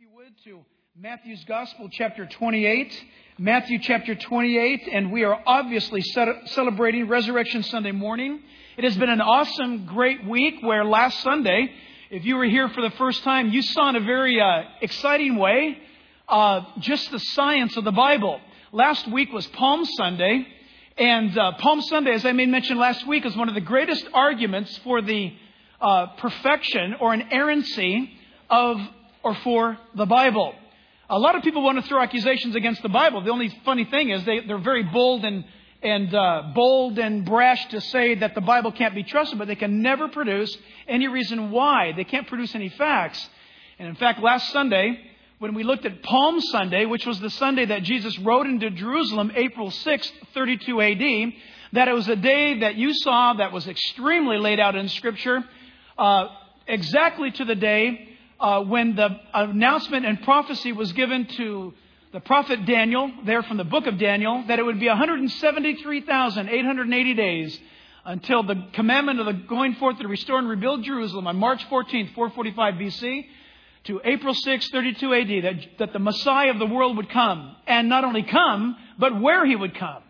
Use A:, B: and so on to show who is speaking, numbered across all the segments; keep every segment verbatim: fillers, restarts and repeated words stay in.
A: you would, to Matthew's Gospel, chapter twenty-eight. Matthew chapter twenty-eight, and we are obviously celebrating Resurrection Sunday morning. It has been an awesome, great week where last Sunday, if you were here for the first time, you saw in a very uh, exciting way uh, just the science of the Bible. Last week was Palm Sunday, and uh, Palm Sunday, as I made mention last week, is one of the greatest arguments for the uh, perfection or inerrancy of or for the Bible. A lot of people want to throw accusations against the Bible. The only funny thing is they, they're very bold and and uh, bold and brash to say that the Bible can't be trusted, but they can never produce any reason why. They can't produce any facts. And in fact, last Sunday, when we looked at Palm Sunday, which was the Sunday that Jesus rode into Jerusalem, April sixth, thirty-two A D, that it was a day that you saw that was extremely laid out in Scripture, uh, exactly to the day Uh, when the announcement and prophecy was given to the prophet Daniel, there from the book of Daniel, that it would be one hundred seventy-three thousand eight hundred eighty days until the commandment of the going forth to restore and rebuild Jerusalem on March fourteenth, four forty-five B C, to April sixth, thirty-two A D, that, that the Messiah of the world would come. And not only come, but where he would come.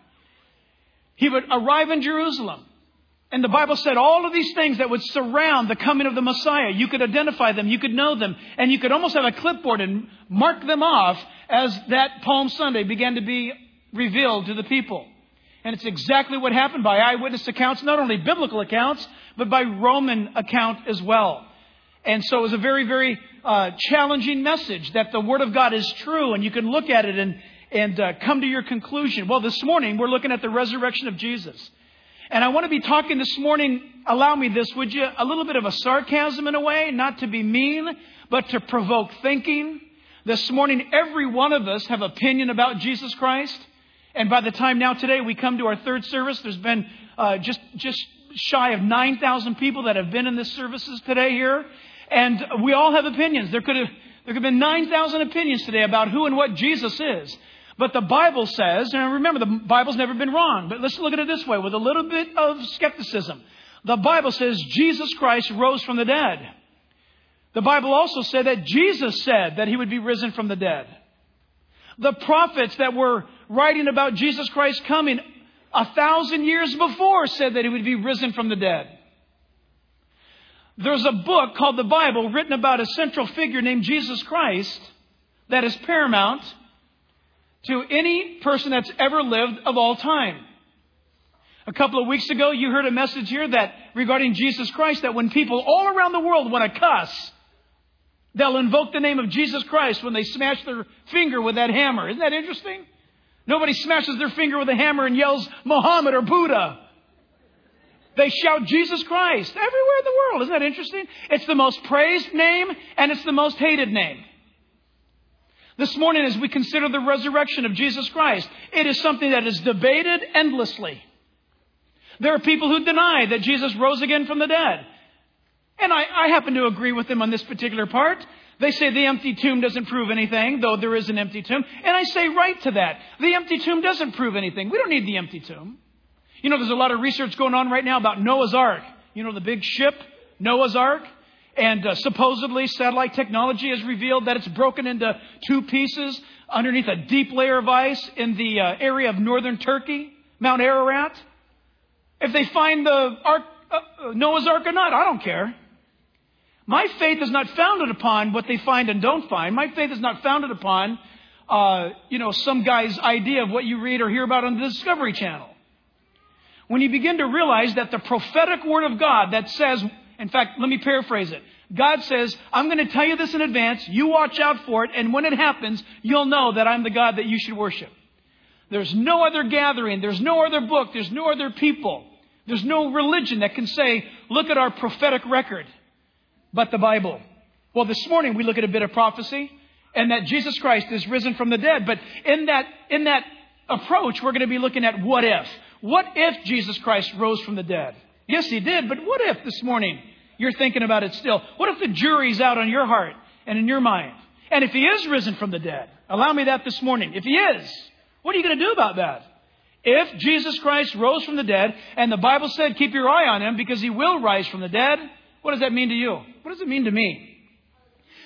A: He would arrive in Jerusalem. And the Bible said all of these things that would surround the coming of the Messiah. You could identify them. You could know them. And you could almost have a clipboard and mark them off as that Palm Sunday began to be revealed to the people. And it's exactly what happened by eyewitness accounts, not only biblical accounts, but by Roman account as well. And so it was a very, very uh, challenging message that the Word of God is true. And you can look at it and, and uh, come to your conclusion. Well, this morning we're looking at the resurrection of Jesus. And I want to be talking this morning, allow me this, would you, a little bit of a sarcasm in a way, not to be mean, but to provoke thinking. This morning, every one of us have opinion about Jesus Christ. And by the time now today we come to our third service, there's been uh, just, just shy of nine thousand people that have been in this services today here. And we all have opinions. There could have, there could have been nine thousand opinions today about who and what Jesus is. But the Bible says, and remember, the Bible's never been wrong, but let's look at it this way with a little bit of skepticism. The Bible says Jesus Christ rose from the dead. The Bible also said that Jesus said that he would be risen from the dead. The prophets that were writing about Jesus Christ coming a thousand years before said that he would be risen from the dead. There's a book called the Bible written about a central figure named Jesus Christ that is paramount to any person that's ever lived of all time. A couple of weeks ago, you heard a message here that regarding Jesus Christ, that when people all around the world want to cuss, they'll invoke the name of Jesus Christ when they smash their finger with that hammer. Isn't that interesting? Nobody smashes their finger with a hammer and yells Muhammad or Buddha. They shout Jesus Christ everywhere in the world. Isn't that interesting? It's the most praised name and it's the most hated name. This morning, as we consider the resurrection of Jesus Christ, it is something that is debated endlessly. There are people who deny that Jesus rose again from the dead. And I, I happen to agree with them on this particular part. They say the empty tomb doesn't prove anything, though there is an empty tomb. And I say right to that. The empty tomb doesn't prove anything. We don't need the empty tomb. You know, there's a lot of research going on right now about Noah's Ark. You know, the big ship, Noah's Ark. And uh, supposedly satellite technology has revealed that it's broken into two pieces underneath a deep layer of ice in the uh, area of northern Turkey, Mount Ararat. If they find the Ark, uh, Noah's Ark or not, I don't care. My faith is not founded upon what they find and don't find. My faith is not founded upon, uh, you know, some guy's idea of what you read or hear about on the Discovery Channel. When you begin to realize that the prophetic word of God that says, in fact, let me paraphrase it. God says, I'm going to tell you this in advance. You watch out for it. And when it happens, you'll know that I'm the God that you should worship. There's no other gathering. There's no other book. There's no other people. There's no religion that can say, look at our prophetic record, but the Bible. Well, this morning we look at a bit of prophecy and that Jesus Christ is risen from the dead. But in that, in that approach, we're going to be looking at what if. What if Jesus Christ rose from the dead? Yes, he did. But what if this morning you're thinking about it still? What if the jury's out on your heart and in your mind? And if he is risen from the dead, allow me that this morning. If he is, what are you going to do about that? If Jesus Christ rose from the dead and the Bible said keep your eye on him because he will rise from the dead, what does that mean to you? What does it mean to me?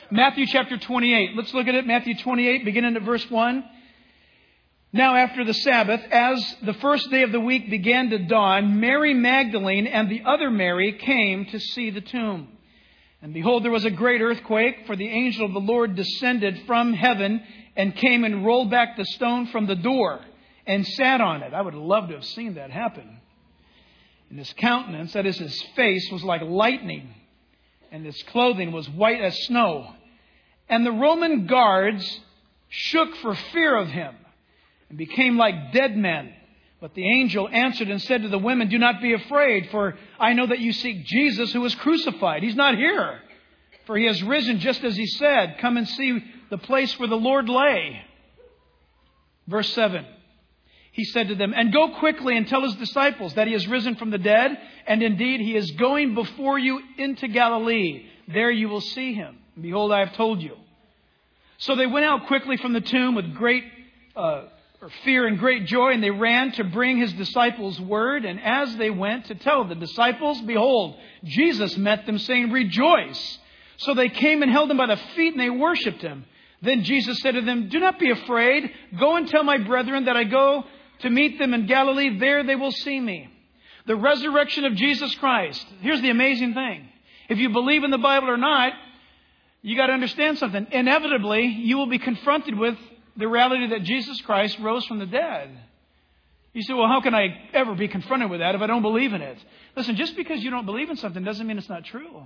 A: Matthew chapter twenty-eight. Let's look at it. Matthew twenty-eight, beginning at verse one. Now after the Sabbath, as the first day of the week began to dawn, Mary Magdalene and the other Mary came to see the tomb. And behold, there was a great earthquake, for the angel of the Lord descended from heaven and came and rolled back the stone from the door and sat on it. I would love to have seen that happen. And his countenance, that is his face, was like lightning, and his clothing was white as snow. And the Roman guards shook for fear of him and became like dead men. But the angel answered and said to the women, "Do not be afraid, for I know that you seek Jesus who was crucified. He's not here, for he has risen just as he said. Come and see the place where the Lord lay." Verse seven. He said to them, "And go quickly and tell his disciples that he is risen from the dead. And indeed, he is going before you into Galilee. There you will see him. And behold, I have told you." So they went out quickly from the tomb with great uh, fear and great joy. And they ran to bring his disciples word. And as they went to tell the disciples, behold, Jesus met them, saying, "Rejoice." So they came and held him by the feet, and they worshipped him. Then Jesus said to them, "Do not be afraid. Go and tell my brethren that I go to meet them in Galilee. There they will see me." The resurrection of Jesus Christ. Here's the amazing thing. If you believe in the Bible or not, you got to understand something. Inevitably, you will be confronted with the reality that Jesus Christ rose from the dead. You say, well, how can I ever be confronted with that if I don't believe in it? Listen, just because you don't believe in something doesn't mean it's not true.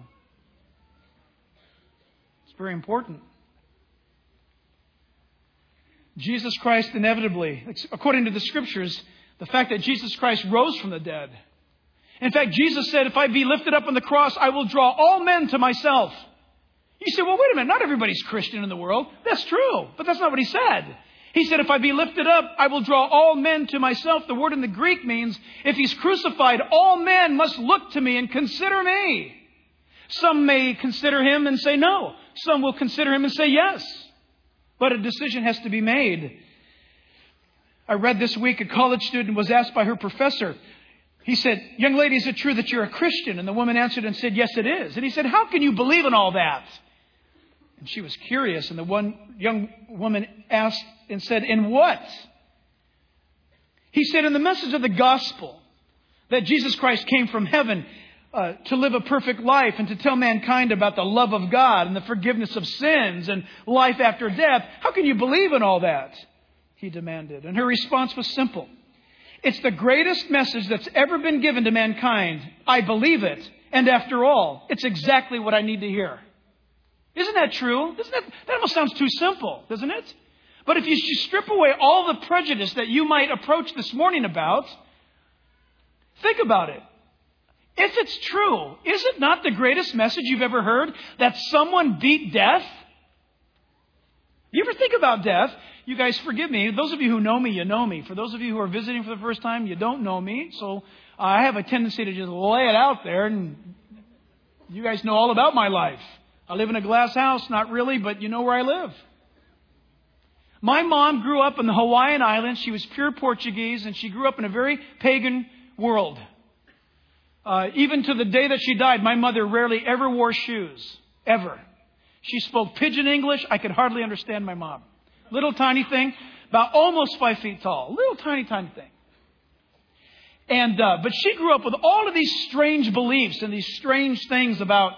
A: It's very important. Jesus Christ inevitably, according to the Scriptures, the fact that Jesus Christ rose from the dead. In fact, Jesus said, "If I be lifted up on the cross, I will draw all men to myself." You say, well, wait a minute, not everybody's Christian in the world. That's true, but that's not what he said. He said, "If I be lifted up, I will draw all men to myself." The word in the Greek means, if he's crucified, all men must look to me and consider me. Some may consider him and say no. Some will consider him and say yes. But a decision has to be made. I read this week a college student was asked by her professor. He said, "Young lady, is it true that you're a Christian?" And the woman answered and said, "Yes, it is." And he said, "How can you believe in all that?" And she was curious. And the one young woman asked and said, "In what?" He said, "In the message of the gospel, that Jesus Christ came from heaven Uh, to live a perfect life and to tell mankind about the love of God and the forgiveness of sins and life after death. How can you believe in all that?" he demanded. And her response was simple. "It's the greatest message that's ever been given to mankind. I believe it. And after all, it's exactly what I need to hear." Isn't that true? Isn't that, that almost sounds too simple, doesn't it? But if you strip away all the prejudice that you might approach this morning about, think about it. If it's true, is it not the greatest message you've ever heard that someone beat death? You ever think about death? You guys forgive me. Those of you who know me, you know me. For those of you who are visiting for the first time, you don't know me. So I have a tendency to just lay it out there, and you guys know all about my life. I live in a glass house. Not really, but you know where I live. My mom grew up in the Hawaiian Islands. She was pure Portuguese, and she grew up in a very pagan world. Uh, even to the day that she died, my mother rarely ever wore shoes. Ever. She spoke pidgin English. I could hardly understand my mom. Little tiny thing, about almost five feet tall. Little tiny, tiny thing. And uh, but she grew up with all of these strange beliefs and these strange things about,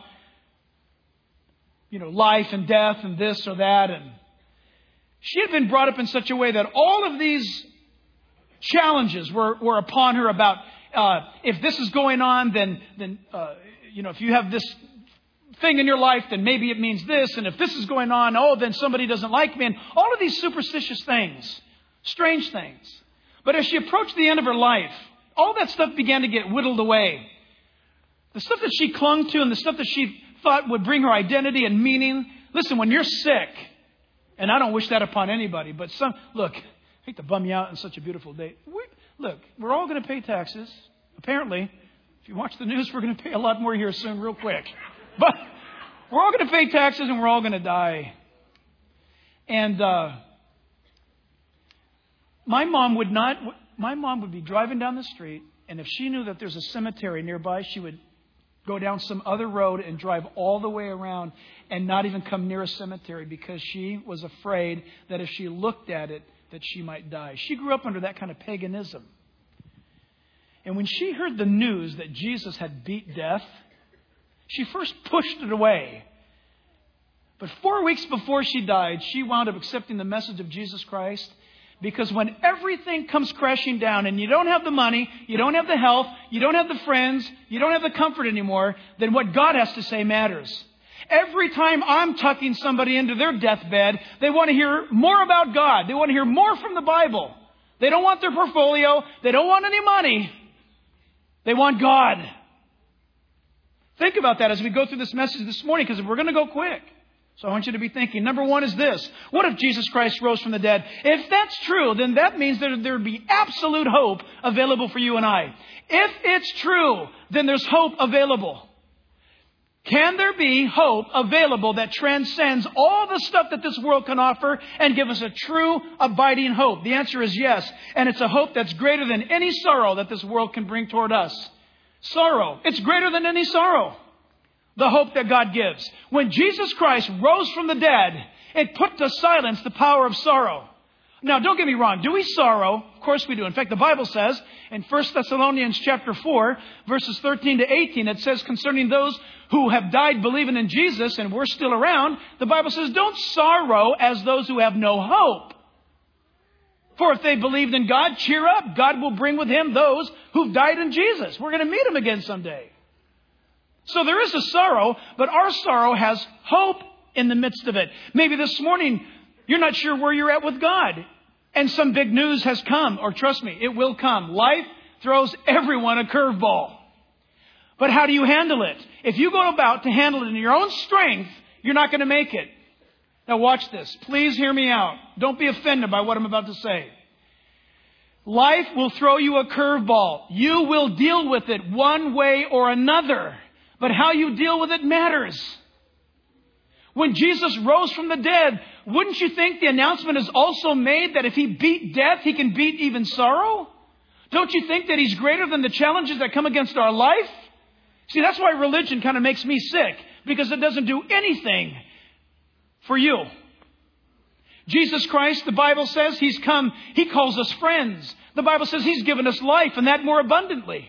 A: you know, life and death and this or that. And she had been brought up in such a way that all of these challenges were, were upon her about, Uh, if this is going on, then, then uh, you know, if you have this thing in your life, then maybe it means this. And if this is going on, oh, then somebody doesn't like me. And all of these superstitious things, strange things. But as she approached the end of her life, all that stuff began to get whittled away. The stuff that she clung to and the stuff that she thought would bring her identity and meaning. Listen, when you're sick, and I don't wish that upon anybody, but some, look, I hate to bum you out on such a beautiful day. We, Look, we're all going to pay taxes. Apparently, if you watch the news, we're going to pay a lot more here soon, real quick. But we're all going to pay taxes and we're all going to die. And uh, my mom would not, my mom would be driving down the street, and if she knew that there's a cemetery nearby, she would go down some other road and drive all the way around and not even come near a cemetery because she was afraid that if she looked at it, that she might die. She grew up under that kind of paganism. And when she heard the news that Jesus had beat death, she first pushed it away. But four weeks before she died, she wound up accepting the message of Jesus Christ. Because when everything comes crashing down and you don't have the money, you don't have the health, you don't have the friends, you don't have the comfort anymore, then what God has to say matters. Every time I'm tucking somebody into their deathbed, they want to hear more about God. They want to hear more from the Bible. They don't want their portfolio. They don't want any money. They want God. Think about that as we go through this message this morning, because we're going to go quick. So I want you to be thinking, number one is this. What if Jesus Christ rose from the dead? If that's true, then that means that there would be absolute hope available for you and I. If it's true, then there's hope available. Can there be hope available that transcends all the stuff that this world can offer and give us a true, abiding hope? The answer is yes. And it's a hope that's greater than any sorrow that this world can bring toward us. Sorrow. It's greater than any sorrow. The hope that God gives. When Jesus Christ rose from the dead, it put to silence the power of sorrow. Now, don't get me wrong. Do we sorrow? Of course we do. In fact, the Bible says in First Thessalonians chapter four, verses thirteen to eighteen, it says concerning those who have died believing in Jesus and we're still around, the Bible says, don't sorrow as those who have no hope. For if they believed in God, cheer up. God will bring with him those who've died in Jesus. We're going to meet him again someday. So there is a sorrow, but our sorrow has hope in the midst of it. Maybe this morning you're not sure where you're at with God, and some big news has come, or trust me, it will come. Life throws everyone a curveball. But how do you handle it? If you go about to handle it in your own strength, you're not going to make it. Now watch this. Please hear me out. Don't be offended by what I'm about to say. Life will throw you a curveball. You will deal with it one way or another. But how you deal with it matters. When Jesus rose from the dead, wouldn't you think the announcement is also made that if he beat death, he can beat even sorrow? Don't you think that he's greater than the challenges that come against our life? See, that's why religion kind of makes me sick, because it doesn't do anything for you. Jesus Christ, the Bible says, he's come, he calls us friends. The Bible says he's given us life, and that more abundantly.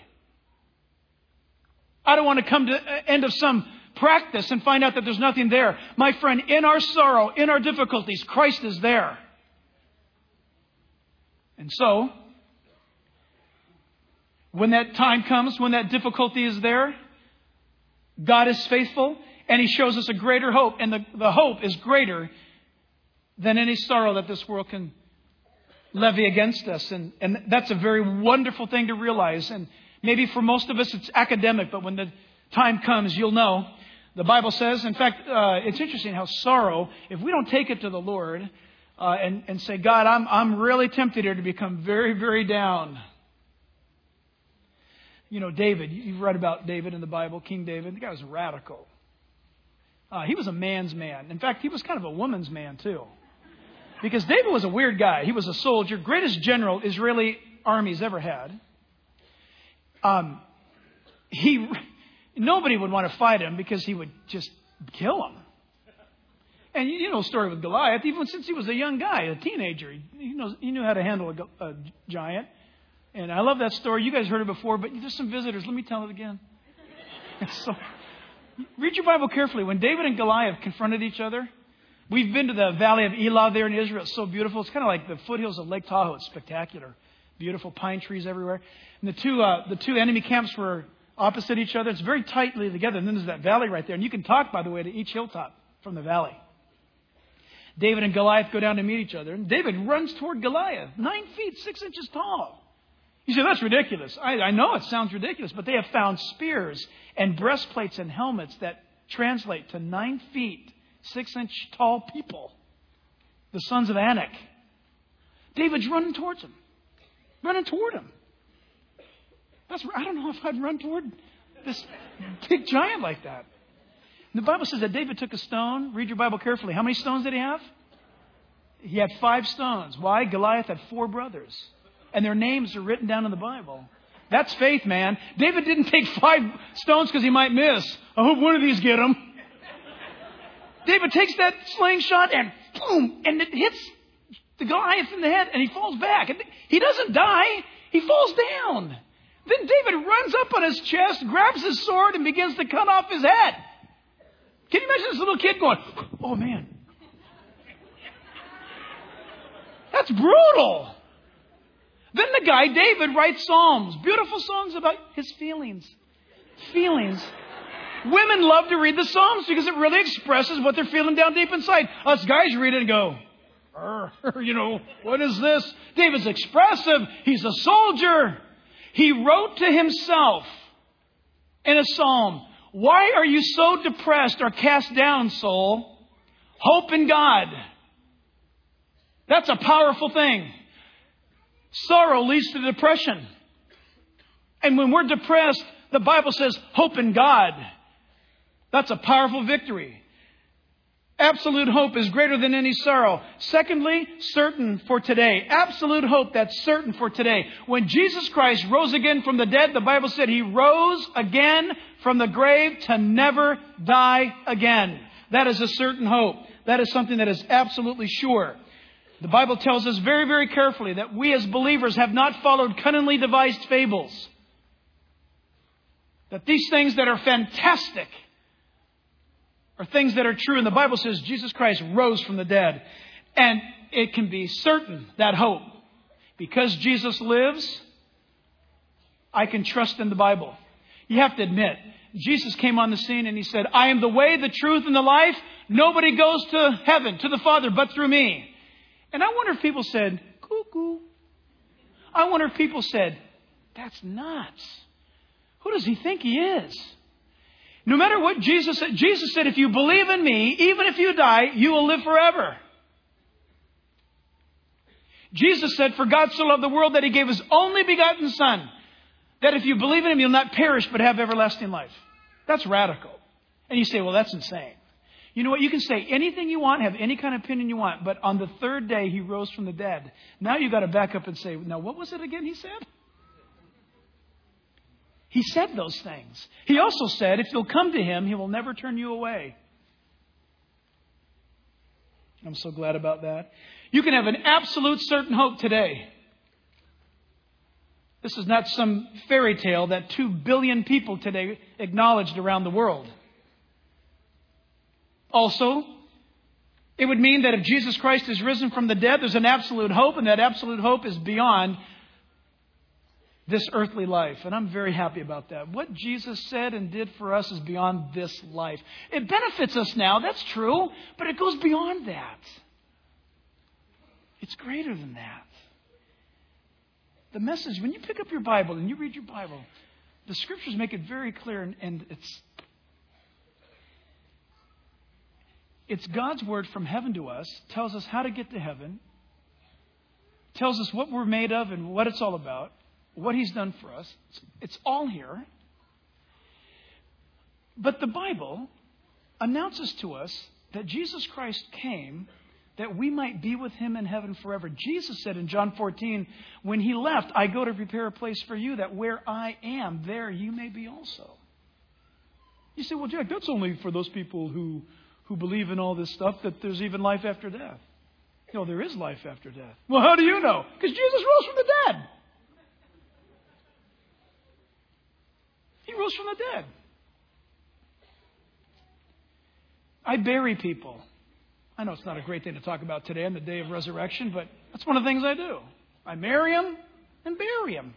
A: I don't want to come to the end of some practice and find out that there's nothing there. My friend, in our sorrow, in our difficulties, Christ is there. And so, when that time comes, when that difficulty is there, God is faithful and he shows us a greater hope. And the, the hope is greater than any sorrow that this world can levy against us. And, and that's a very wonderful thing to realize. And maybe for most of us it's academic, but when the time comes, you'll know. The Bible says, in fact, uh, it's interesting how sorrow, if we don't take it to the Lord uh, and, and say, God, I'm, I'm really tempted here to become very, very down. You know, David, you've read about David in the Bible, King David. The guy was radical. Uh, he was a man's man. In fact, he was kind of a woman's man, too. Because David was a weird guy. He was a soldier, greatest general Israeli armies ever had. Um, he, nobody would want to fight him because he would just kill him. And you know the story with Goliath. Even since he was a young guy, a teenager, he, he, knows, he knew how to handle a, a giant. And I love that story. You guys heard it before, but there's some visitors. Let me tell it again. So, read your Bible carefully. When David and Goliath confronted each other, we've been to the Valley of Elah there in Israel. It's so beautiful. It's kind of like the foothills of Lake Tahoe. It's spectacular. Beautiful pine trees everywhere. And the two uh, the two enemy camps were opposite each other. It's very tightly together. And then there's that valley right there. And you can talk, by the way, to each hilltop from the valley. David and Goliath go down to meet each other. And David runs toward Goliath, nine feet, six inches tall. You say, that's ridiculous. I, I know it sounds ridiculous, but they have found spears and breastplates and helmets that translate to nine feet, six inch tall people. The sons of Anak. David's running towards him. Running toward him. That's, I don't know if I'd run toward this big giant like that. And the Bible says that David took a stone. Read your Bible carefully. How many stones did he have? He had five stones. Why? Goliath had four brothers. And their names are written down in the Bible. That's faith, man. David didn't take five stones because he might miss. I hope one of these get him. David takes that slingshot and boom, and it hits the Goliath in the head, and he falls back. And he doesn't die. He falls down. Then David runs up on his chest, grabs his sword, and begins to cut off his head. Can you imagine this little kid going, oh, man. That's brutal. Then the guy, David, writes psalms, beautiful songs about his feelings. Feelings. Women love to read the Psalms because it really expresses what they're feeling down deep inside. Us guys read it and go, you know, what is this? David's expressive. He's a soldier. He wrote to himself in a psalm, why are you so depressed or cast down, soul? Hope in God. That's a powerful thing. Sorrow leads to depression. And when we're depressed, the Bible says, hope in God. That's a powerful victory. Absolute hope is greater than any sorrow. Secondly, certain for today. Absolute hope that's certain for today. When Jesus Christ rose again from the dead, the Bible said He rose again from the grave to never die again. That is a certain hope. That is something that is absolutely sure. The Bible tells us very, very carefully that we as believers have not followed cunningly devised fables. That these things that are fantastic are things that are true. And the Bible says Jesus Christ rose from the dead. And it can be certain, that hope. Because Jesus lives, I can trust in the Bible. You have to admit, Jesus came on the scene and He said, I am the way, the truth, and the life. Nobody goes to heaven, to the Father, but through me. And I wonder if people said, cuckoo. I wonder if people said, that's nuts. Who does he think he is? No matter what Jesus said, Jesus said, if you believe in me, even if you die, you will live forever. Jesus said, for God so loved the world that He gave His only begotten Son, that if you believe in Him, you'll not perish but have everlasting life. That's radical. And you say, well, that's insane. You know what? You can say anything you want, have any kind of opinion you want, but on the third day He rose from the dead. Now you've got to back up and say, now what was it again He said? He said those things. He also said, if you'll come to Him, He will never turn you away. I'm so glad about that. You can have an absolute certain hope today. This is not some fairy tale that two billion people today acknowledged around the world. Also, it would mean that if Jesus Christ is risen from the dead, there's an absolute hope, and that absolute hope is beyond this earthly life. And I'm very happy about that. What Jesus said and did for us is beyond this life. It benefits us now, that's true, but it goes beyond that. It's greater than that. The message, when you pick up your Bible and you read your Bible, the Scriptures make it very clear, and, and it's it's God's Word from heaven to us, tells us how to get to heaven, tells us what we're made of and what it's all about, what He's done for us. It's, it's all here. But the Bible announces to us that Jesus Christ came that we might be with Him in heaven forever. Jesus said in John fourteen, when He left, I go to prepare a place for you, that where I am, there you may be also. You say, well, Jack, that's only for those people who, who believe in all this stuff, that there's even life after death. No, there is life after death. Well, how do you know? Because Jesus rose from the dead. He rose from the dead. I bury people. I know it's not a great thing to talk about today on the day of resurrection, but that's one of the things I do. I marry them and bury them.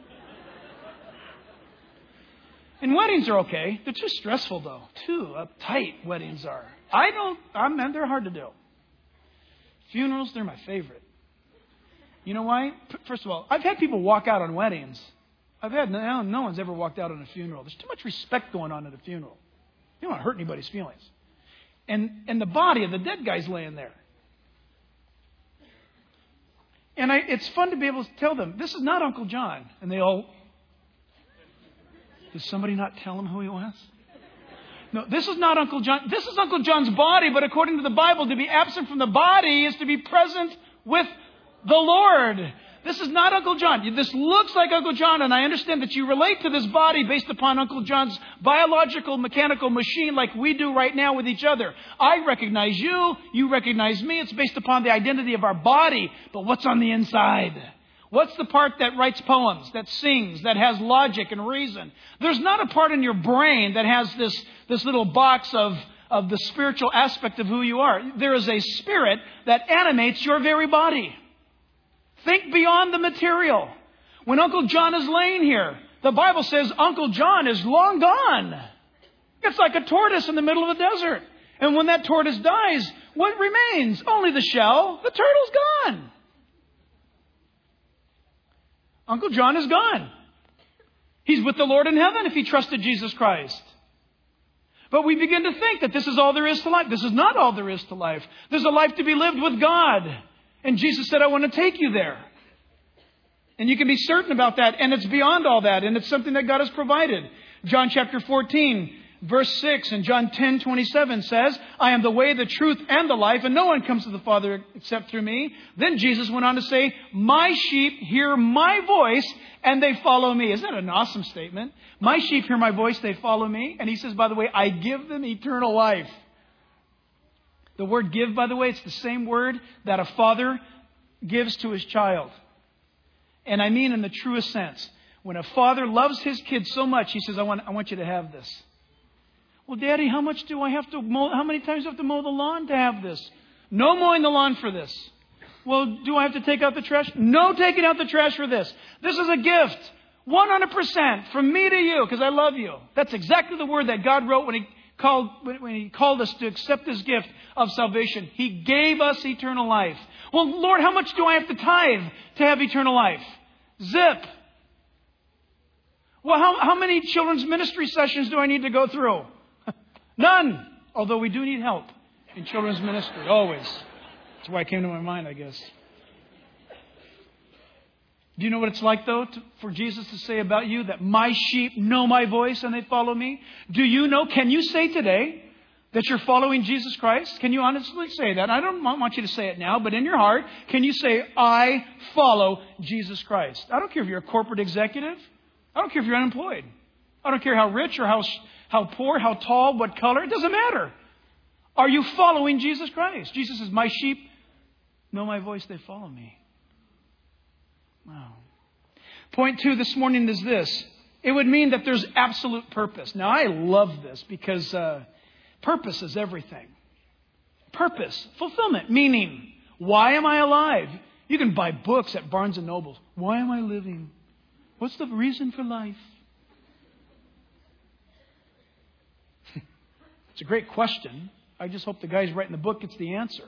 A: And weddings are okay. They're too stressful, though. Too uptight weddings are. I don't, I'm, they're hard to do. Funerals, they're my favorite. You know why? First of all, I've had people walk out on weddings. I've had, no, no one's ever walked out on a funeral. There's too much respect going on at a funeral. You don't want to hurt anybody's feelings. And, and the body of the dead guy's laying there. And I, it's fun to be able to tell them, this is not Uncle John. And they all, did somebody not tell him who he was? No, this is not Uncle John. This is Uncle John's body, but according to the Bible, to be absent from the body is to be present with the Lord. This is not Uncle John. This looks like Uncle John, and I understand that you relate to this body based upon Uncle John's biological, mechanical machine like we do right now with each other. I recognize you. You recognize me. It's based upon the identity of our body. But what's on the inside? What's the part that writes poems, that sings, that has logic and reason? There's not a part in your brain that has this, this little box of, of the spiritual aspect of who you are. There is a spirit that animates your very body. Think beyond the material. When Uncle John is laying here, the Bible says Uncle John is long gone. It's like a tortoise in the middle of the desert. And when that tortoise dies, what remains? Only the shell. The turtle's gone. Uncle John is gone. He's with the Lord in heaven if he trusted Jesus Christ. But we begin to think that this is all there is to life. This is not all there is to life. There's a life to be lived with God. And Jesus said, I want to take you there. And you can be certain about that. And it's beyond all that. And it's something that God has provided. John chapter fourteen, verse six, and John ten twenty-seven says, I am the way, the truth, and the life, and no one comes to the Father except through me. Then Jesus went on to say, my sheep hear my voice, and they follow me. Isn't that an awesome statement? My sheep hear my voice, they follow me. And he says, by the way, I give them eternal life. The word give, by the way, it's the same word that a father gives to his child. And I mean in the truest sense. When a father loves his kid so much, he says, I want, I want you to have this. Well, Daddy, how much do I have to mow? How many times do I have to mow the lawn to have this? No mowing the lawn for this. Well, do I have to take out the trash? No taking out the trash for this. This is a gift. one hundred percent from me to you because I love you. That's exactly the word that God wrote when He called, when He called us to accept His gift of salvation. He gave us eternal life. Well, Lord, how much do I have to tithe to have eternal life? Zip. Well, how, how many children's ministry sessions do I need to go through? None. Although we do need help in children's ministry, always. That's why it came to my mind, I guess. Do you know what it's like, though, to, for Jesus to say about you that my sheep know my voice and they follow me? Do you know, can you say today that you're following Jesus Christ? Can you honestly say that? I don't want you to say it now, but in your heart, can you say, I follow Jesus Christ? I don't care if you're a corporate executive. I don't care if you're unemployed. I don't care how rich or how how poor, how tall, what color. It doesn't matter. Are you following Jesus Christ? Jesus says, my sheep know my voice, they follow me. Wow. Point two this morning is this. It would mean that there's absolute purpose. Now, I love this because uh, purpose is everything. Purpose, fulfillment, meaning, why am I alive? You can buy books at Barnes and Noble. Why am I living? What's the reason for life? It's a great question. I just hope the guy who's writing the book gets the answer.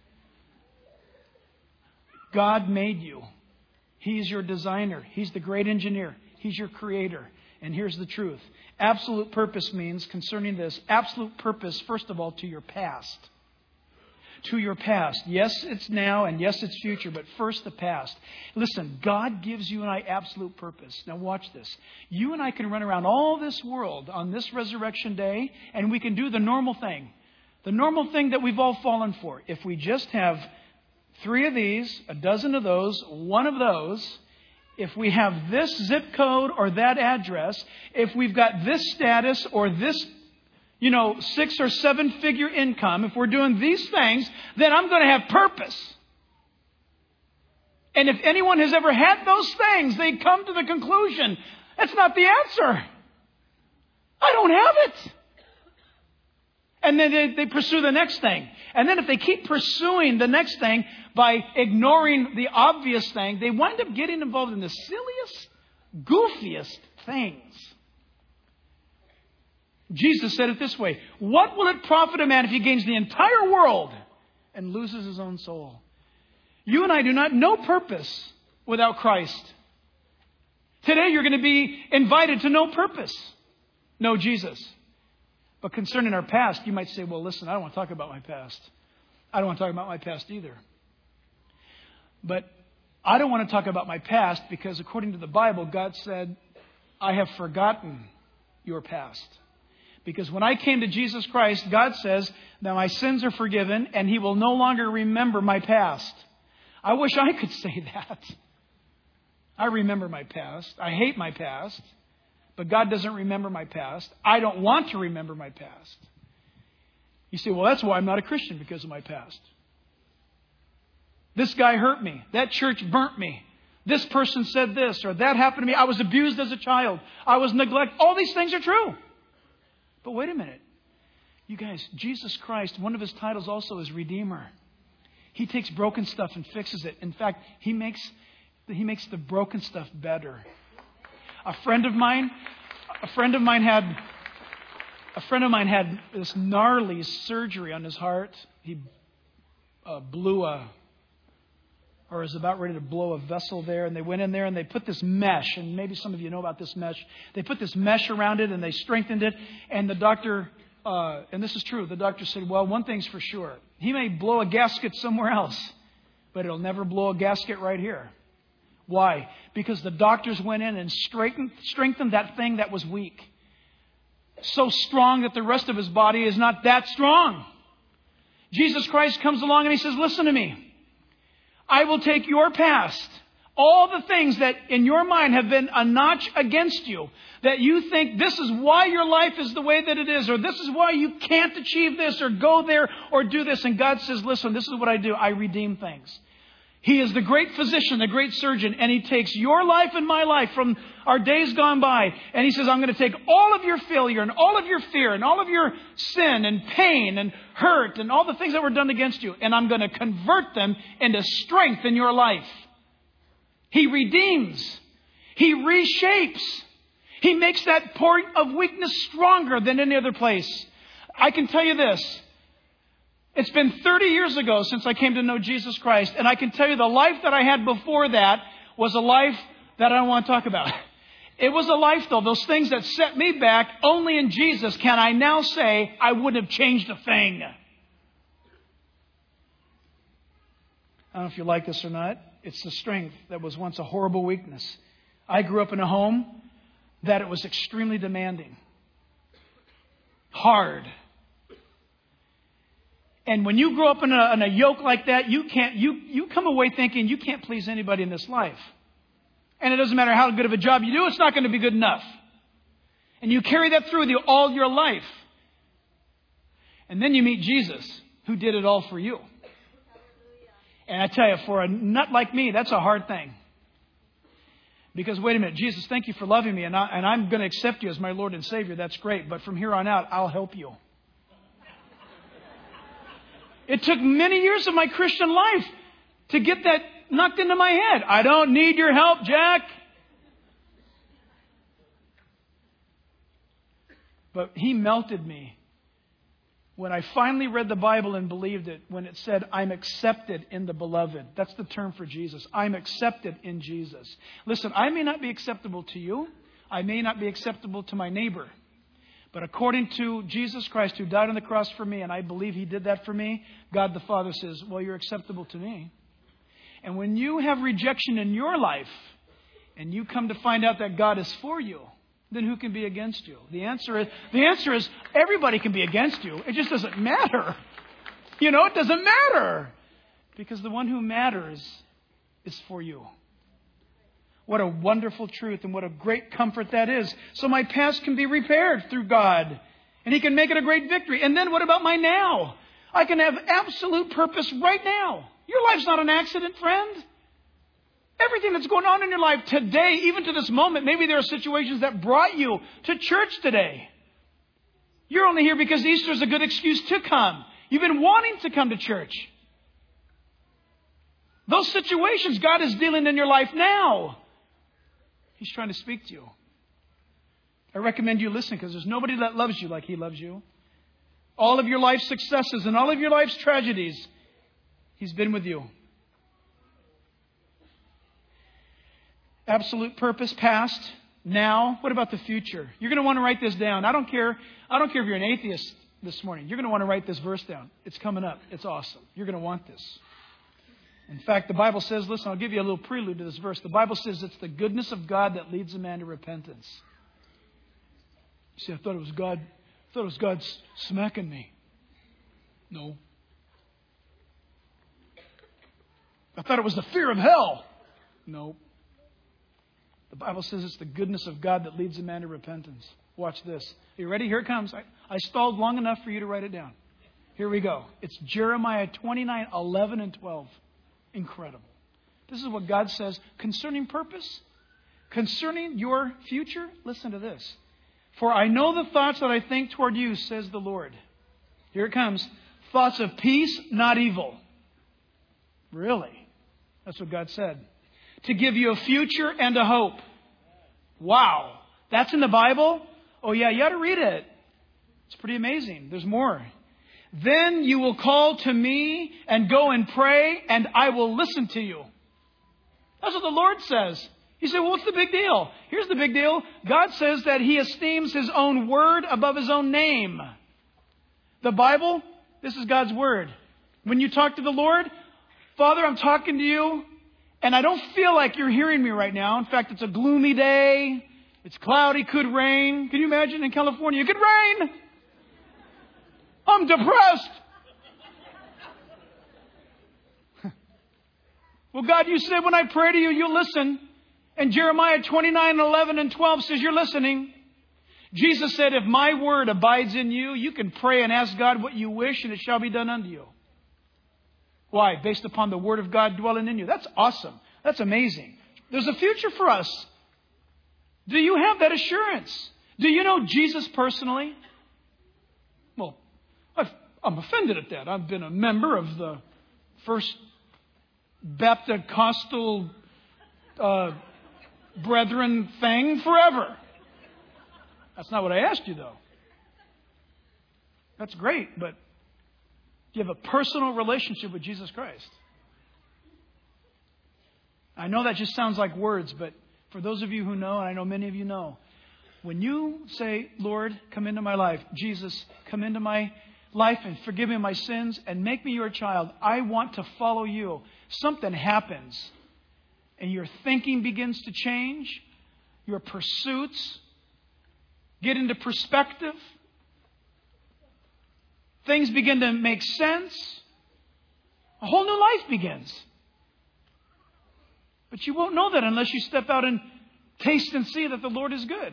A: God made you. He's your designer. He's the great engineer. He's your creator. And here's the truth. Absolute purpose means, concerning this, absolute purpose, first of all, to your past. To your past. Yes, it's now, and yes, it's future, but first the past. Listen, God gives you and I absolute purpose. Now watch this. You and I can run around all this world on this resurrection day, and we can do the normal thing. The normal thing that we've all fallen for. If we just have three of these, a dozen of those, one of those, if we have this zip code or that address, if we've got this status or this you know, six or seven figure income, if we're doing these things, then I'm going to have purpose. And if anyone has ever had those things, they come to the conclusion, that's not the answer. I don't have it. And then they, they pursue the next thing. And then if they keep pursuing the next thing by ignoring the obvious thing, they wind up getting involved in the silliest, goofiest things. Jesus said it this way, what will it profit a man if he gains the entire world and loses his own soul? You and I do not know purpose without Christ. Today you're going to be invited to know purpose. Know Jesus. But concerning our past, you might say, well, listen, I don't want to talk about my past. I don't want to talk about my past either. But I don't want to talk about my past because according to the Bible, God said, I have forgotten your past. Because when I came to Jesus Christ, God says that my sins are forgiven and He will no longer remember my past. I wish I could say that. I remember my past. I hate my past. But God doesn't remember my past. I don't want to remember my past. You say, well, that's why I'm not a Christian, because of my past. This guy hurt me. That church burnt me. This person said this or that happened to me. I was abused as a child. I was neglected. All these things are true. But wait a minute. You guys, Jesus Christ, one of His titles also is Redeemer. He takes broken stuff and fixes it. In fact, He makes, he makes the broken stuff better. A friend of mine, a friend of mine had, a friend of mine had this gnarly surgery on his heart. He uh, blew a, or was about ready to blow a vessel there. And they went in there and they put this mesh. And maybe some of you know about this mesh. They put this mesh around it and they strengthened it. And the doctor, uh, and this is true, the doctor said, well, one thing's for sure. He may blow a gasket somewhere else, but it'll never blow a gasket right here. Why? Because the doctors went in and straightened, strengthened that thing that was weak. So strong that the rest of his body is not that strong. Jesus Christ comes along and He says, listen to me. I will take your past, all the things that in your mind have been a notch against you, that you think this is why your life is the way that it is, or this is why you can't achieve this, or go there, or do this. And God says, listen, this is what I do. I redeem things. He is the great physician, the great surgeon, and He takes your life and my life from our days gone by, and He says, I'm going to take all of your failure and all of your fear and all of your sin and pain and hurt and all the things that were done against you, and I'm going to convert them into strength in your life. He redeems. He reshapes. He makes that point of weakness stronger than any other place. I can tell you this. It's been thirty years ago since I came to know Jesus Christ. And I can tell you the life that I had before that was a life that I don't want to talk about. It was a life, though. Those things that set me back, only in Jesus can I now say I wouldn't have changed a thing. I don't know if you like this or not. It's the strength that was once a horrible weakness. I grew up in a home that it was extremely demanding. Hard. And when you grow up in a, in a yoke like that, you can't, you, you come away thinking you can't please anybody in this life. And it doesn't matter how good of a job you do, it's not going to be good enough. And you carry that through with you all your life. And then you meet Jesus, who did it all for you. And I tell you, for a nut like me, that's a hard thing. Because wait a minute, Jesus, thank you for loving me, and, I, and I'm going to accept you as my Lord and Savior. That's great. But from here on out, I'll help you. It took many years of my Christian life to get that knocked into my head. I don't need your help, Jack. But He melted me when I finally read the Bible and believed it, when it said, I'm accepted in the beloved. That's the term for Jesus. I'm accepted in Jesus. Listen, I may not be acceptable to you. I may not be acceptable to my neighbor. But according to Jesus Christ, who died on the cross for me, and I believe He did that for me, God the Father says, well, you're acceptable to me. And when you have rejection in your life, and you come to find out that God is for you, then who can be against you? The answer is, the answer is everybody can be against you. It just doesn't matter. You know, it doesn't matter. Because the one who matters is for you. What a wonderful truth and what a great comfort that is. So my past can be repaired through God. And He can make it a great victory. And then what about my now? I can have absolute purpose right now. Your life's not an accident, friend. Everything that's going on in your life today, even to this moment, maybe there are situations that brought you to church today. You're only here because Easter is a good excuse to come. You've been wanting to come to church. Those situations God is dealing in your life now. He's trying to speak to you. I recommend you listen, because there's nobody that loves you like He loves you. All of your life's successes and all of your life's tragedies, He's been with you. Absolute purpose, past, now. What about the future? You're going to want to write this down. I don't care. I don't care if you're an atheist this morning. You're going to want to write this verse down. It's coming up. It's awesome. You're going to want this. In fact, the Bible says, listen, I'll give you a little prelude to this verse. The Bible says it's the goodness of God that leads a man to repentance. You see, I thought it was God. I thought it was God smacking me. No. I thought it was the fear of hell. No. The Bible says it's the goodness of God that leads a man to repentance. Watch this. Are you ready? Here it comes. I, I stalled long enough for you to write it down. Here we go. It's Jeremiah twenty-nine, eleven, and twelve. Incredible. This is what God says concerning purpose, concerning your future. Listen to this. For I know the thoughts that I think toward you, says the Lord. Here it comes. Thoughts of peace, not evil. Really? That's what God said. To give you a future and a hope. Wow. That's in the Bible? Oh yeah, you ought to read it. It's pretty amazing. There's more. Then you will call to me and go and pray, and I will listen to you. That's what the Lord says. You say, well, what's the big deal? Here's the big deal. God says that He esteems His own word above His own name. The Bible, this is God's word. When you talk to the Lord, Father, I'm talking to you, and I don't feel like you're hearing me right now. In fact, it's a gloomy day. It's cloudy, could rain. Can you imagine in California? It could rain. I'm depressed. Well, God, you said when I pray to you, you'll listen. And Jeremiah twenty-nine, eleven, and twelve says you're listening. Jesus said, if my word abides in you, you can pray and ask God what you wish, and it shall be done unto you. Why? Based upon the word of God dwelling in you. That's awesome. That's amazing. There's a future for us. Do you have that assurance? Do you know Jesus personally? Well, I've, I'm offended at that. I've been a member of the First Baptist Costal uh, Brethren thing forever. That's not what I asked you, though. That's great, but do you have a personal relationship with Jesus Christ? I know that just sounds like words, but for those of you who know, and I know many of you know, when you say, Lord, come into my life, Jesus, come into my life and forgive me my sins and make me your child, I want to follow you. Something happens and your thinking begins to change. Your pursuits get into perspective. Things begin to make sense. A whole new life begins. But you won't know that unless you step out and taste and see that the Lord is good.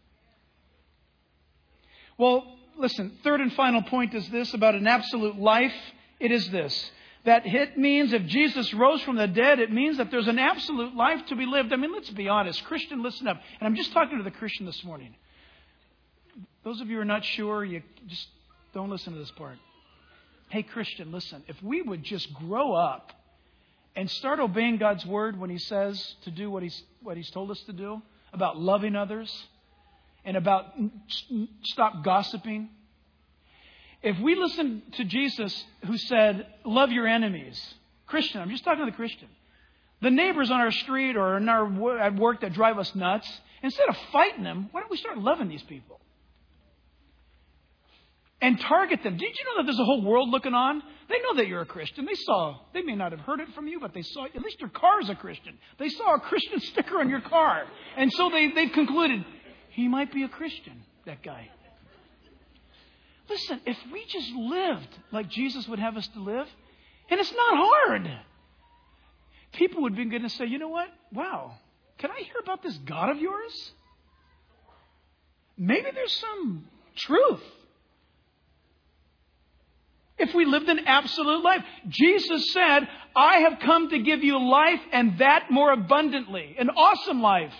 A: Well, listen, third and final point is this about an absolute life. It is this. That it means if Jesus rose from the dead, it means that there's an absolute life to be lived. I mean, let's be honest. Christian, listen up. And I'm just talking to the Christian this morning. Those of you who are not sure, you just don't listen to this part. Hey, Christian, listen. If we would just grow up and start obeying God's word when He says to do what He's what He's told us to do, about loving others and about stop gossiping. If we listen to Jesus who said, love your enemies. Christian, I'm just talking to the Christian. The neighbors on our street or in our at work that drive us nuts, instead of fighting them, why don't we start loving these people? And target them. Did you know that there's a whole world looking on? They know that you're a Christian. They saw, they may not have heard it from you, but they saw, at least your car is a Christian. They saw a Christian sticker on your car. And so they, they've concluded, he might be a Christian, that guy. Listen, if we just lived like Jesus would have us to live, and it's not hard, people would begin to say, you know what? Wow, can I hear about this God of yours? Maybe there's some truth. If we lived an absolute life. Jesus said, I have come to give you life and that more abundantly. An awesome life.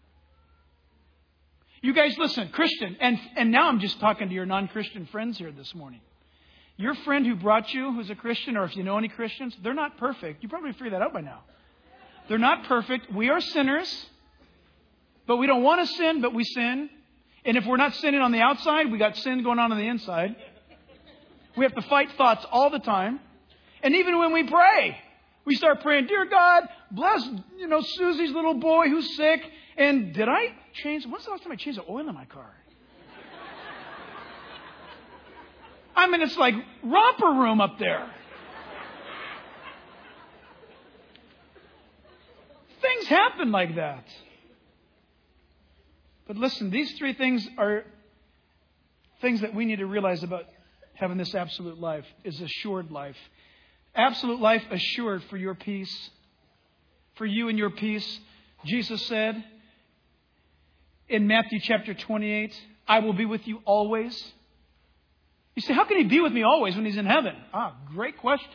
A: You guys listen, Christian, and, and now I'm just talking to your non-Christian friends here this morning. Your friend who brought you, who's a Christian, or if you know any Christians, they're not perfect. You probably figured that out by now. They're not perfect. We are sinners, but we don't want to sin, but we sin. And if we're not sinning on the outside, we got sin going on on the inside. We have to fight thoughts all the time. And even when we pray, we start praying, dear God, bless, you know, Susie's little boy who's sick. And did I change? When's the last time I changed the oil in my car? I mean, it's like romper room up there. Things happen like that. But listen, these three things are things that we need to realize about having this absolute life, is assured life. Absolute life assured for your peace. For you and your peace. Jesus said, in Matthew chapter twenty-eight, I will be with you always. You say, how can He be with me always when He's in heaven? Ah, great question.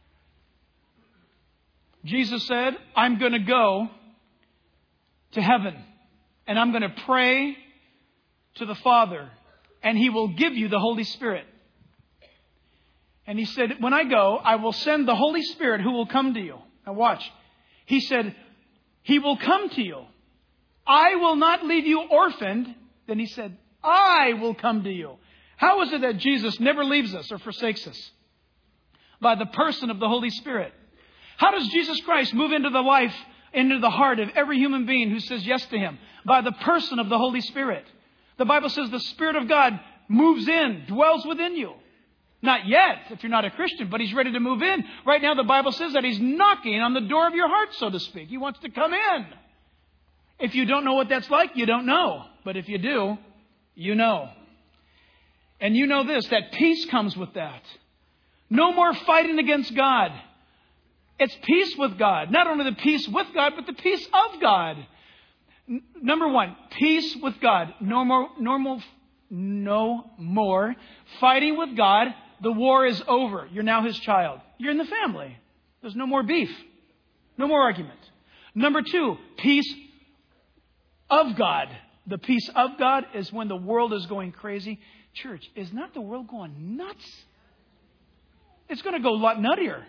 A: Jesus said, I'm going to go to heaven and I'm going to pray to the Father and He will give you the Holy Spirit. And He said, when I go, I will send the Holy Spirit who will come to you. Now watch. He said, He will come to you. I will not leave you orphaned. Then He said, I will come to you. How is it that Jesus never leaves us or forsakes us? By the person of the Holy Spirit. How does Jesus Christ move into the life, into the heart of every human being who says yes to Him? By the person of the Holy Spirit. The Bible says the Spirit of God moves in, dwells within you. Not yet, if you're not a Christian, but He's ready to move in. Right now, the Bible says that He's knocking on the door of your heart, so to speak. He wants to come in. If you don't know what that's like, you don't know. But if you do, you know. And you know this, that peace comes with that. No more fighting against God. It's peace with God. Not only the peace with God, but the peace of God. N- number one, peace with God. No more, normal, no more fighting with God. The war is over. You're now His child. You're in the family. There's no more beef. No more argument. Number two, peace of God. The peace of God is when the world is going crazy. Church, is not the world going nuts? It's going to go a lot nuttier.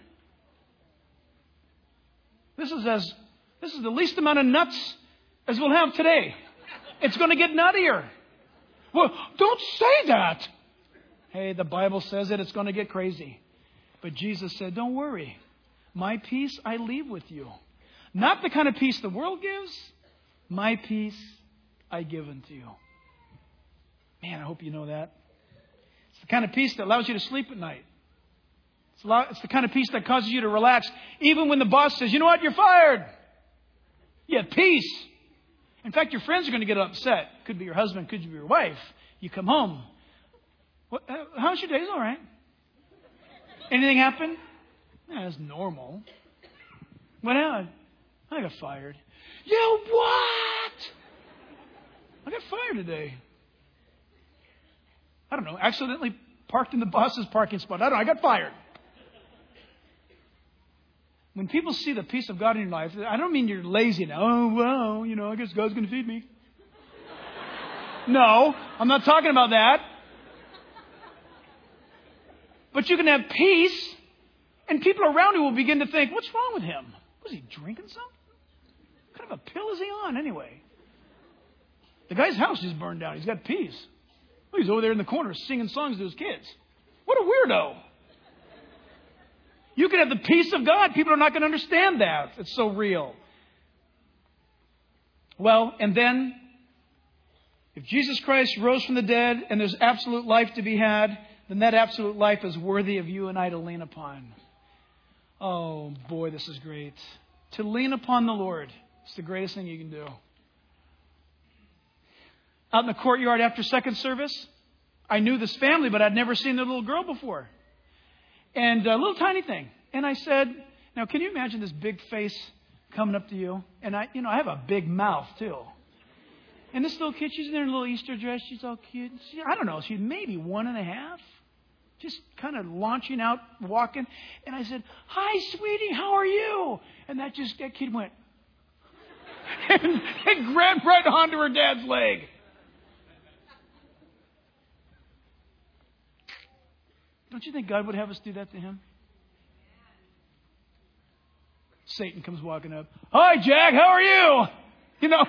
A: This is as this is the least amount of nuts as we'll have today. It's going to get nuttier. Well, don't say that. Hey, the Bible says it. It's going to get crazy. But Jesus said, don't worry. My peace I leave with you. Not the kind of peace the world gives. My peace I give unto you. Man, I hope you know that. It's the kind of peace that allows you to sleep at night. It's, a lot, it's the kind of peace that causes you to relax. Even when the boss says, you know what, you're fired. You have peace. In fact, your friends are going to get upset. Could be your husband, could be your wife. You come home. What, how was your day? It's all right. Anything happen? Yeah, it's normal. What happened? I got fired. You what? I got fired today. I don't know, accidentally parked in the boss's parking spot. I don't know, I got fired. When people see the peace of God in your life, I don't mean you're lazy now. Oh, well, you know, I guess God's going to feed me. No, I'm not talking about that. But you can have peace, and people around you will begin to think, what's wrong with him? Was he drinking something? What kind of a pill is he on anyway? The guy's house just burned down. He's got peace. Well, he's over there in the corner singing songs to his kids. What a weirdo. You can have the peace of God. People are not going to understand that. It's so real. Well, and then, if Jesus Christ rose from the dead and there's absolute life to be had, then that absolute life is worthy of you and I to lean upon. Oh, boy, this is great. To lean upon the Lord is the greatest thing you can do. Out in the courtyard after second service, I knew this family, but I'd never seen their little girl before. And a little tiny thing. And I said, now, can you imagine this big face coming up to you? And I, you know, I have a big mouth, too. And this little kid, she's in her little Easter dress. She's all cute. She, I don't know, she's maybe one and a half. Just kind of launching out, walking. And I said, hi, sweetie, how are you? And that just, that kid went, and, and grabbed right onto her dad's leg. Don't you think God would have us do that to him? Satan comes walking up. Hi, Jack, how are you? You know.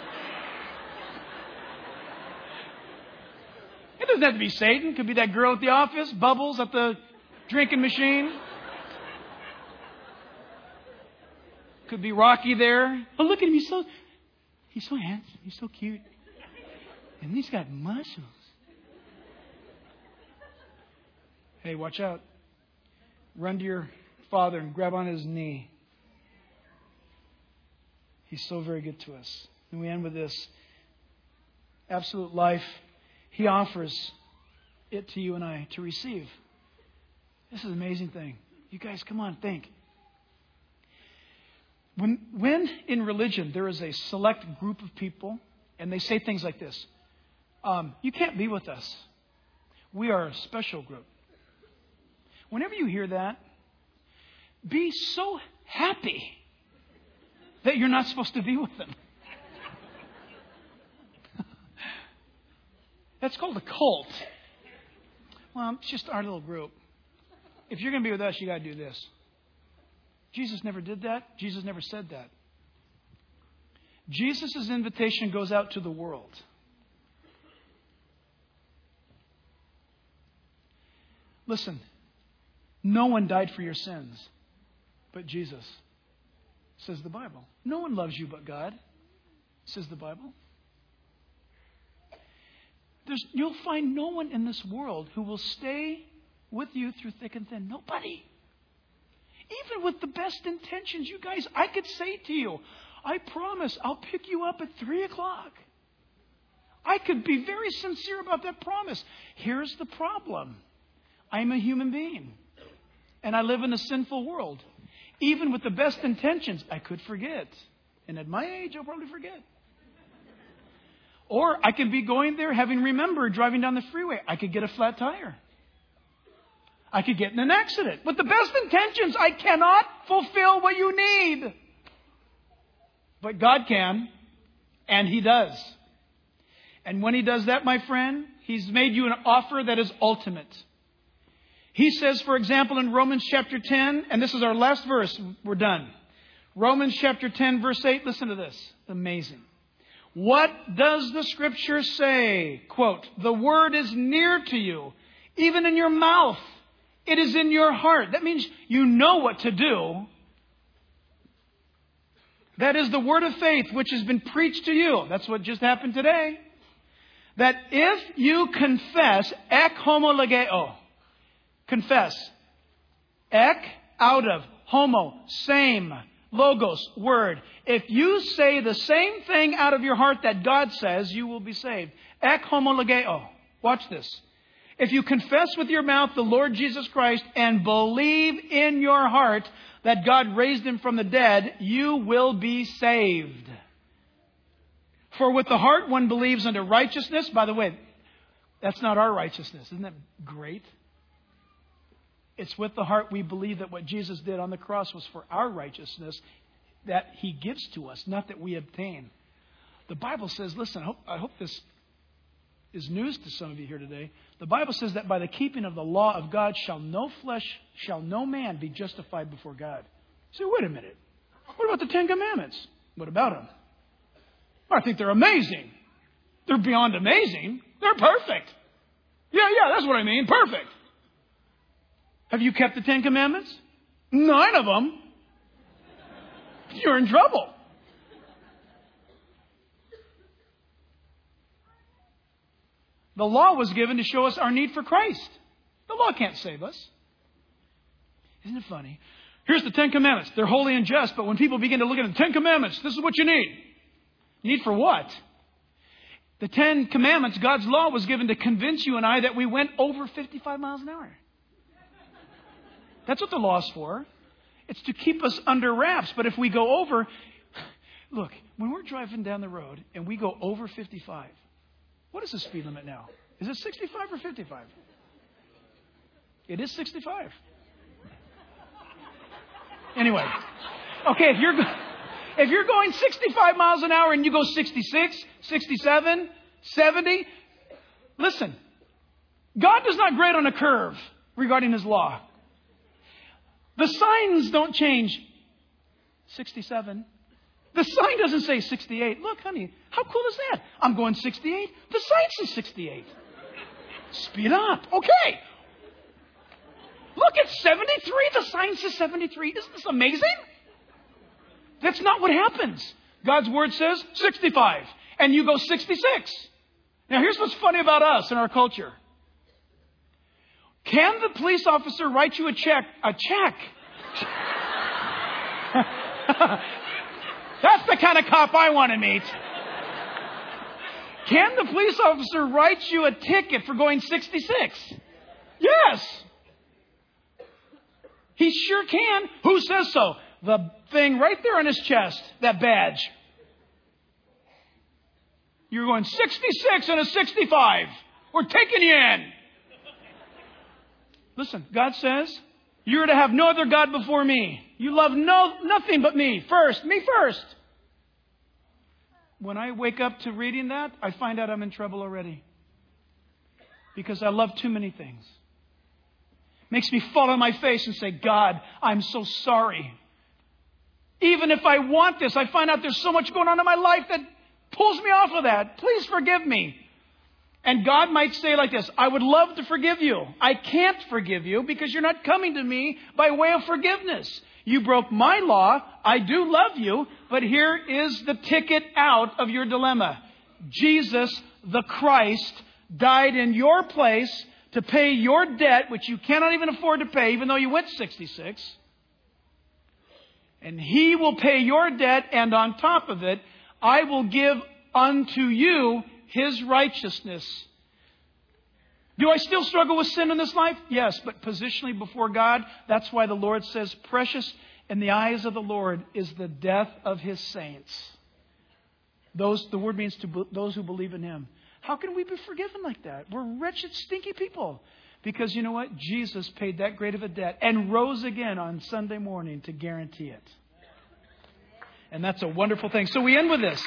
A: It doesn't have to be Satan. It could be that girl at the office, Bubbles at the drinking machine. Could be Rocky there. Oh, look at him. He's so, he's so handsome. He's so cute. And he's got muscles. Hey, watch out. Run to your father and grab on his knee. He's so very good to us. And we end with this. Absolute life. He offers it to you and I to receive. This is an amazing thing. You guys, come on, think. When, when in religion there is a select group of people And they say things like this. Um, you can't be with us. We are a special group. Whenever you hear that, be so happy that you're not supposed to be with them. That's called a cult. Well, it's just our little group. If you're going to be with us, you got to do this. Jesus never did that. Jesus never said that. Jesus' invitation goes out to the world. Listen, no one died for your sins but Jesus, says the Bible. No one loves you but God, says the Bible. There's, you'll find no one in this world who will stay with you through thick and thin. Nobody. Even with the best intentions, you guys, I could say to you, I promise I'll pick you up at three o'clock. I could be very sincere about that promise. Here's the problem. I'm a human being. And I live in a sinful world. Even with the best intentions, I could forget. And at my age, I'll probably forget. Or I could be going there having remembered driving down the freeway. I could get a flat tire. I could get in an accident. With the best intentions, I cannot fulfill what you need. But God can, and He does. And when He does that, my friend, He's made you an offer that is ultimate. He says, for example, in Romans chapter ten, and this is our last verse, we're done. Romans chapter ten, verse eight, listen to this. Amazing. What does the Scripture say? Quote, the word is near to you, even in your mouth. It is in your heart. That means you know what to do. That is the word of faith which has been preached to you. That's what just happened today. That if you confess, ek homologeo, confess, ek, out of, homo, same, logos, word. If you say the same thing out of your heart that God says, you will be saved. Ek homologeo. Watch this. If you confess with your mouth the Lord Jesus Christ and believe in your heart that God raised Him from the dead, you will be saved. For with the heart one believes unto righteousness. By the way, that's not our righteousness. Isn't that great? It's with the heart we believe that what Jesus did on the cross was for our righteousness that He gives to us, not that we obtain. The Bible says, listen, I hope, I hope this is news to some of you here today. The Bible says that by the keeping of the law of God shall no flesh, shall no man be justified before God. Say, wait a minute. What about the Ten Commandments? What about them? I think they're amazing. They're beyond amazing. They're perfect. Yeah, yeah, that's what I mean. Perfect. Have you kept the Ten Commandments? Nine of them. You're in trouble. The law was given to show us our need for Christ. The law can't save us. Isn't it funny? Here's the Ten Commandments. They're holy and just, but when people begin to look at the Ten Commandments, this is what you need. Need for what? The Ten Commandments, God's law, was given to convince you and I that we went over fifty-five miles an hour. That's what the law's for. It's to keep us under wraps. But if we go over, look, when we're driving down the road and we go over fifty-five, what is the speed limit now? Is it sixty-five or fifty-five? It is sixty-five. Anyway, okay, if you're if you're going sixty-five miles an hour and you go sixty-six, sixty-seven, seventy, listen, God does not grade on a curve regarding His law. The signs don't change. sixty-seven. The sign doesn't say sixty-eight. Look, honey, how cool is that? I'm going sixty-eight. The sign says sixty-eight. Speed up. Okay. Look, it's seventy-three. The sign says seventy-three. Isn't this amazing? That's not what happens. God's Word says sixty-five. And you go sixty-six. Now, here's what's funny about us and our culture. Can the police officer write you a check? A check. That's the kind of cop I want to meet. Can the police officer write you a ticket for going sixty-six? Yes. He sure can. Who says so? The thing right there on his chest, that badge. You're going sixty-six and a sixty-five. We're taking you in. Listen, God says, you're to have no other God before me. You love no nothing but me first. Me first. When I wake up to reading that, I find out I'm in trouble already. Because I love too many things. Makes me fall on my face and say, God, I'm so sorry. Even if I want this, I find out there's so much going on in my life that pulls me off of that. Please forgive me. And God might say like this, I would love to forgive you. I can't forgive you because you're not coming to me by way of forgiveness. You broke my law. I do love you. But here is the ticket out of your dilemma. Jesus, the Christ, died in your place to pay your debt, which you cannot even afford to pay, even though you went sixty-six. And He will pay your debt, and on top of it, I will give unto you His righteousness. Do I still struggle with sin in this life? Yes, but positionally before God, that's why the Lord says, precious in the eyes of the Lord is the death of His saints. Those, the word means to those who believe in Him. How can we be forgiven like that? We're wretched, stinky people. Because you know what? Jesus paid that great of a debt and rose again on Sunday morning to guarantee it. And that's a wonderful thing. So we end with this.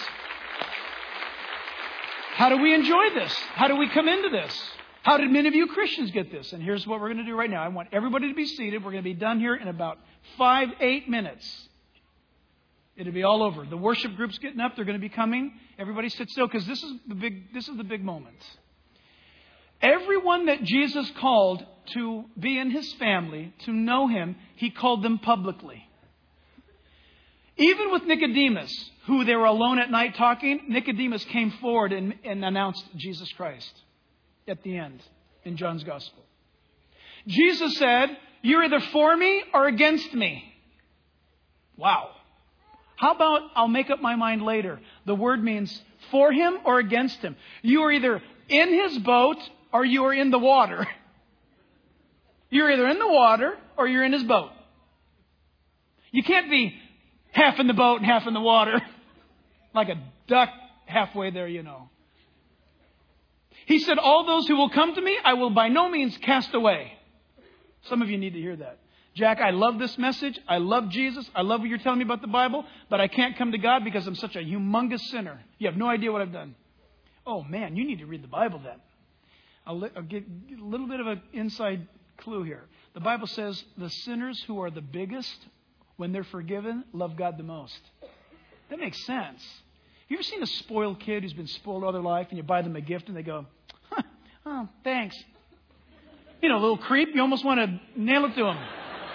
A: How do we enjoy this? How do we come into this? How did many of you Christians get this? And here's what we're going to do right now. I want everybody to be seated. We're going to be done here in about five, eight minutes. It'll be all over. The worship group's getting up. They're going to be coming. Everybody sit still because this is the big, this is the big moment. Everyone that Jesus called to be in His family, to know Him, He called them publicly. Even with Nicodemus, who they were alone at night talking, Nicodemus came forward and, and announced Jesus Christ at the end in John's Gospel. Jesus said, you're either for me or against me. Wow. How about I'll make up my mind later? The word means for Him or against Him. You are either in His boat or you are in the water. You're either in the water or you're in His boat. You can't be half in the boat and half in the water. Like a duck halfway there, you know. He said, all those who will come to me, I will by no means cast away. Some of you need to hear that. Jack, I love this message. I love Jesus. I love what you're telling me about the Bible. But I can't come to God because I'm such a humongous sinner. You have no idea what I've done. Oh, man, you need to read the Bible then. I'll, li- I'll get a little bit of an inside clue here. The Bible says the sinners who are the biggest, when they're forgiven, love God the most. That makes sense. You ever seen a spoiled kid who's been spoiled all their life and you buy them a gift and they go, huh, oh, thanks. You know, a little creep. You almost want to nail it to them.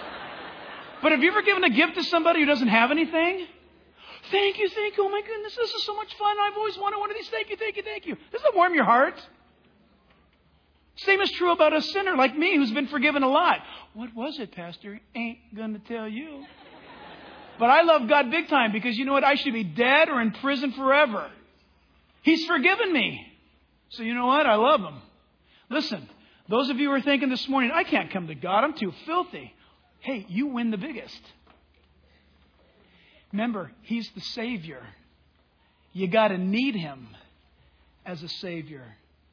A: But have you ever given a gift to somebody who doesn't have anything? Thank you, thank you. Oh my goodness, this is so much fun. I've always wanted one of these. Thank you, thank you, thank you. Doesn't that warm your heart? Same is true about a sinner like me who's been forgiven a lot. What was it, Pastor? Ain't going to tell you. But I love God big time because you know what? I should be dead or in prison forever. He's forgiven me. So you know what? I love Him. Listen, those of you who are thinking this morning, I can't come to God. I'm too filthy. Hey, you win the biggest. Remember, He's the Savior. You got to need Him as a Savior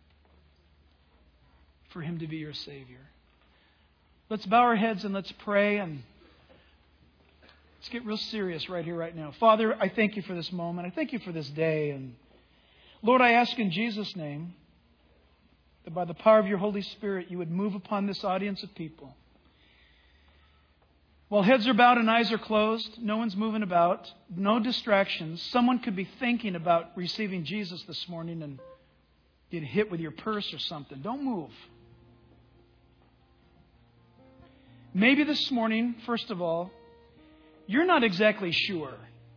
A: for Him to be your Savior. Let's bow our heads and let's pray and let's get real serious right here, right now. Father, I thank You for this moment. I thank You for this day. And Lord, I ask in Jesus' name that by the power of Your Holy Spirit, You would move upon this audience of people. While heads are bowed and eyes are closed, no one's moving about, no distractions. Someone could be thinking about receiving Jesus this morning and get hit with your purse or something. Don't move. Maybe this morning, first of all, you're not exactly sure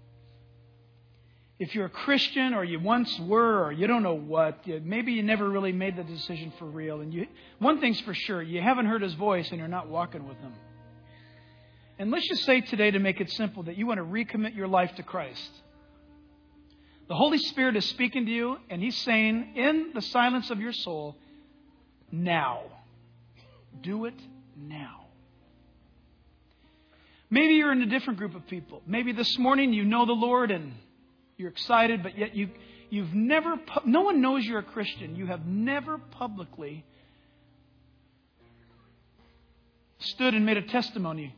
A: if you're a Christian or you once were or you don't know what. Maybe you never really made the decision for real. And you, one thing's for sure, you haven't heard His voice and you're not walking with Him. And let's just say today, to make it simple, that you want to recommit your life to Christ. The Holy Spirit is speaking to you, and He's saying, in the silence of your soul, now. Do it now. Maybe you're in a different group of people. Maybe this morning you know the Lord and you're excited, but yet you, You've never, no one knows you're a Christian. You have never publicly stood and made a testimony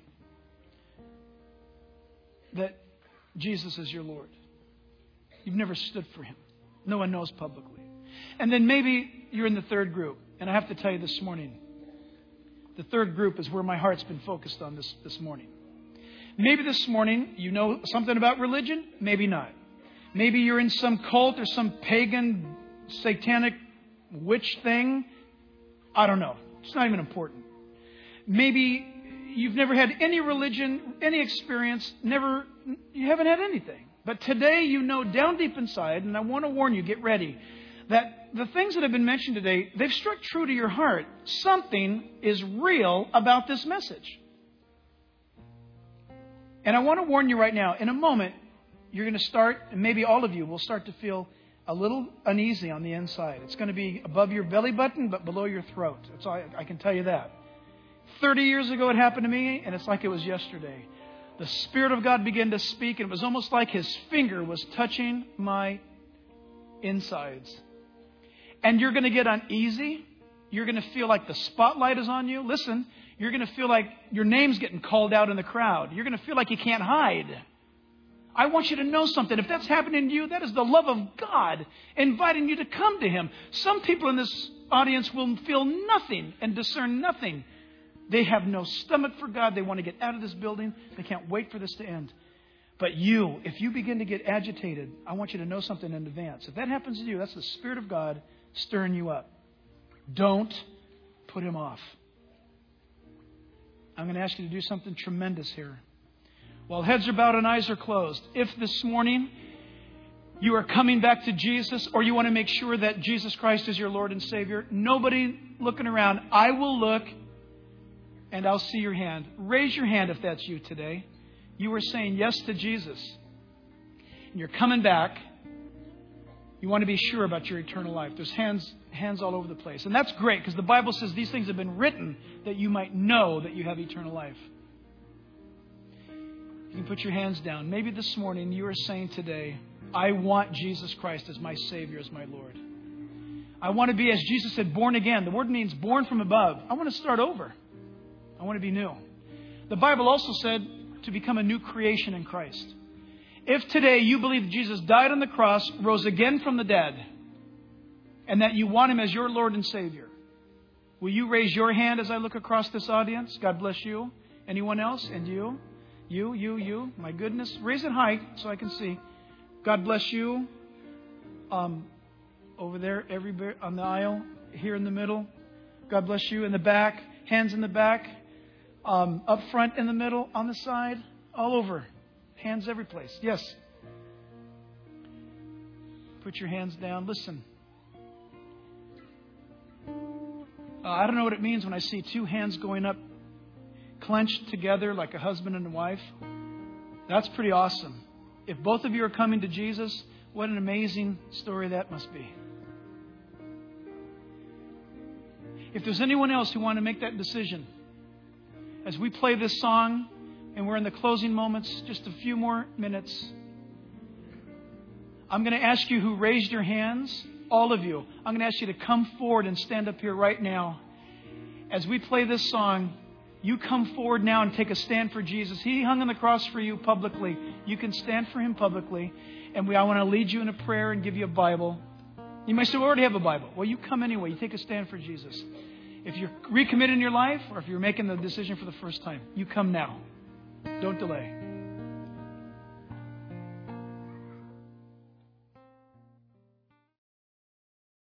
A: that Jesus is your Lord. You've never stood for Him. No one knows publicly. And then maybe you're in the third group. And I have to tell you this morning, the third group is where my heart's been focused on this, this morning. Maybe this morning you know something about religion, maybe not. Maybe you're in some cult or some pagan, satanic witch thing. I don't know. It's not even important. Maybe you've never had any religion, any experience, never, you haven't had anything. But today you know down deep inside, and I want to warn you, get ready, that the things that have been mentioned today, they've struck true to your heart. Something is real about this message. And I want to warn you right now, in a moment, you're going to start, and maybe all of you will start to feel a little uneasy on the inside. It's going to be above your belly button, but below your throat. That's all I, I can tell you that. Thirty years ago it happened to me, and it's like it was yesterday. The Spirit of God began to speak, and it was almost like His finger was touching my insides. And you're going to get uneasy. You're going to feel like the spotlight is on you. Listen, you're going to feel like your name's getting called out in the crowd. You're going to feel like you can't hide. I want you to know something. If that's happening to you, that is the love of God inviting you to come to Him. Some people in this audience will feel nothing and discern nothing. They have no stomach for God. They want to get out of this building. They can't wait for this to end. But you, if you begin to get agitated, I want you to know something in advance. If that happens to you, that's the Spirit of God stirring you up. Don't put Him off. I'm going to ask you to do something tremendous here. While heads are bowed and eyes are closed, if this morning you are coming back to Jesus, or you want to make sure that Jesus Christ is your Lord and Savior, nobody looking around, I will look and I'll see your hand. Raise your hand if that's you today. You are saying yes to Jesus. And you're coming back. You want to be sure about your eternal life. There's hands hands all over the place. And that's great, because the Bible says these things have been written that you might know that you have eternal life. You can put your hands down. Maybe this morning you are saying today, I want Jesus Christ as my Savior, as my Lord. I want to be, as Jesus said, born again. The word means born from above. I want to start over. I want to be new. The Bible also said to become a new creation in Christ. If today you believe Jesus died on the cross, rose again from the dead, and that you want Him as your Lord and Savior, will you raise your hand as I look across this audience? God bless you. Anyone else? And you? You, you, you. My goodness. Raise it high so I can see. God bless you. Um, over there, everywhere on the aisle, here in the middle. God bless you. In the back, hands in the back. Um, up front, in the middle, on the side, all over. Hands every place. Yes. Put your hands down. Listen. Uh, I don't know what it means when I see two hands going up, clenched together like a husband and a wife. That's pretty awesome. If both of you are coming to Jesus, what an amazing story that must be. If there's anyone else who want to make that decision, as we play this song and we're in the closing moments, just a few more minutes, I'm going to ask you who raised your hands, all of you, I'm going to ask you to come forward and stand up here right now. As we play this song, you come forward now and take a stand for Jesus. He hung on the cross for you publicly. You can stand for Him publicly. And we, I want to lead you in a prayer and give you a Bible. You may say, we already have a Bible. Well, you come anyway. You take a stand for Jesus. If you're recommitting your life, or if you're making the decision for the first time, you come now. Don't delay.